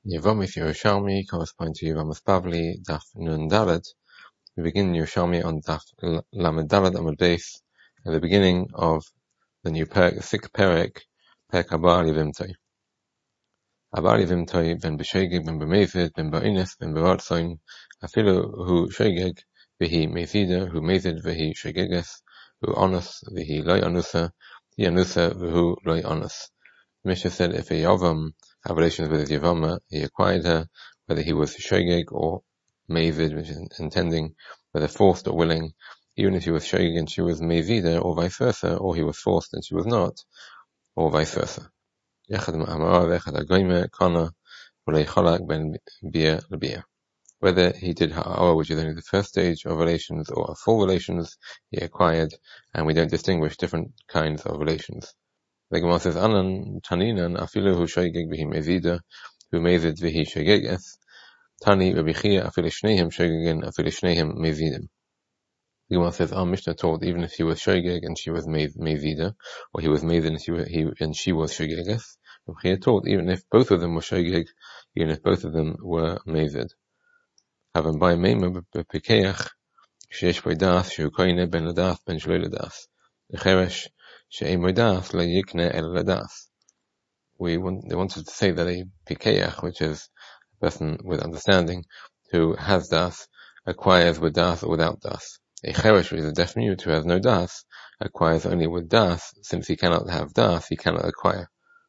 Yevamos Yerushalmi correspond to Yevamos Bavli, Daf Nun Dalet. We begin Yerushalmi on Daf Lamed Dalet Amud Beis, at the beginning of the new Perek, the sixth Perek, Perek Haba Yevimtoi. Haba Yevimtoi ben B'Shegeg, ben B'Mezid, ben Ba'ineth, ben B'Ratzoin, Afilu hu Shegeg, v'hi Mezida, hu Mezid, v'hi Shegeges, hu Onus, v'hi Loi Onusa, hi Onusa, v'hu Loi Onus. Misha said if a Yavam had relations with his Yavama, he acquired her, whether he was Shogeg or Mavid, which is intending, whether forced or willing, even if he was Shogeg and she was Mavida, or vice versa, or he was forced and she was not, or vice versa. Whether he did Ha'ara, which is only the first stage of relations, or full relations, he acquired, and we don't distinguish different kinds of relations. The Gemara says, Anan Taninan afilu hu shogeg v'hi mezida, hu mezid v'hi shogeges. Tani Rabbi Chia afilu shneihim shogegin afilu shneihim mezidim. The Gemara says, our Mishnah told even if he was shogeg and she was mezida, or he was mezid and she was shogeges. Rabbi Chia told even if both of them were shogeg, even if both of them were mezid. Havan by meima b'pekeach sheyesh bo das shehu koine ben ladas ben shloi ladas. L'cheresh she'ei modas lo yikne el ladas. They wanted to say that a pikeach, which is a person with understanding, who has das, acquires with das or without das. A cheresh, which is a deaf mute, who has no das, acquires only with das. Since he cannot have das, he cannot acquire.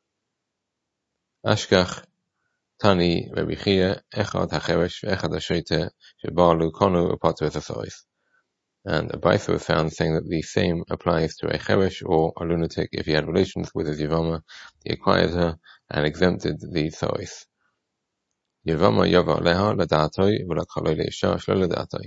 Ashkach Tani Rabbi Chia echad hacheresh ve'echad hashoite shebalu konu upatu esasois. And a Baisa was found saying that the same applies to a cheresh or a lunatic if he had relations with his Yavama, he acquired her and exempted the Sois. Yavama yava leha ladatoi v'lakhaloi leisha shlo ladatoi.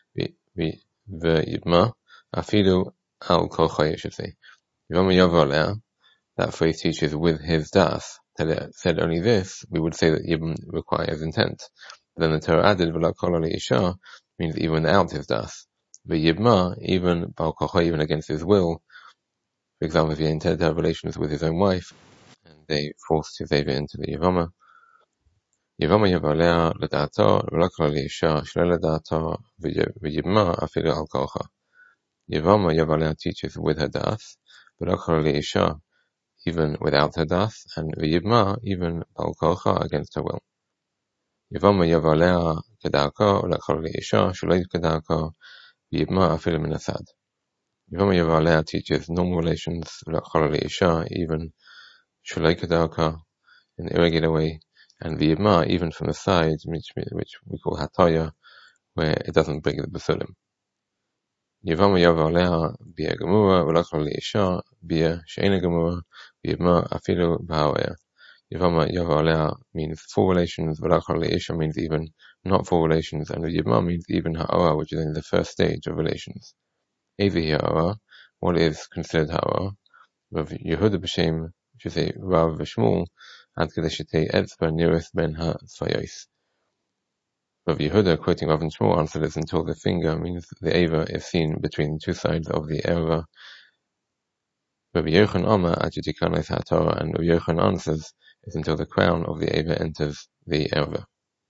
V'yibma afilu al kol choy, you should say. Yavama yava leha, that phrase teaches with his das. Had it said only this, we would say that Yibm requires intent. But then the Torah added v'lakhaloi leisha means even without his das. V'yibma, even bal kocho, even against his will. For example, if he intended to have relations with his own wife, and they forced his Eva into the Yavama. Yavama yavalea l'da'ato, v'lakala li'isha shlo l'da'ato, v'yibma afilu al kocha. Yavama yavalea teaches with her das, v'lakala li'isha, even without her das, and v'yibma, even bal kocha, against her will. Yavama yavalea keda'ako, v'lakala li'isha shlo keda'ako, Yibma afilu min asad. Yavama Yavalea teaches normal relations, even shalei keda'aka, in an irregular way, and Yibma even from the side, which we call hataya, where it doesn't break the basulim. Yavama Yavalea bia gemura, v'lachol leisha bia she'ena gemura, Yibma afilu b'hawaya. Yavama Yavalea means full relations, v'lachol leisha means even not full relations, and Yibma means even ha'ara, which is only the first stage of relations. Evi ha'ara, what is considered ha'ara? Rav Yehuda b'shem, which is a Rav v'Shmuel, ad kedeshitei etzba nirus ben ha'svayos. Rav Yehuda, quoting Rav and Shmuel, answered this until the finger means the Eva is seen between the two sides of the Erva. Rav Yochanan Amar ad yetikanos ha'torah, and Rav Yochanan answers is until the crown of the Eva enters the Erva.